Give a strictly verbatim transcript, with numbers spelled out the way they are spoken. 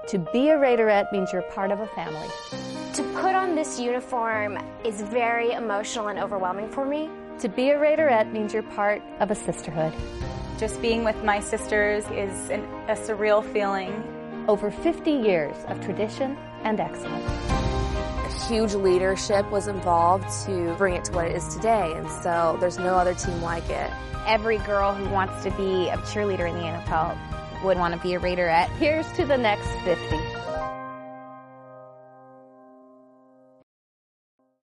To be a Raiderette means you're part of a family. To put on this uniform is very emotional and overwhelming for me. To be a Raiderette means you're part of a sisterhood. Just being with my sisters is an, a surreal feeling. Over fifty years of tradition and excellence. A huge leadership was involved to bring it to what it is today, and so there's no other team like it. Every girl who wants to be a cheerleader in the N F L would want to be a Raiderette. Here's to the next fifty.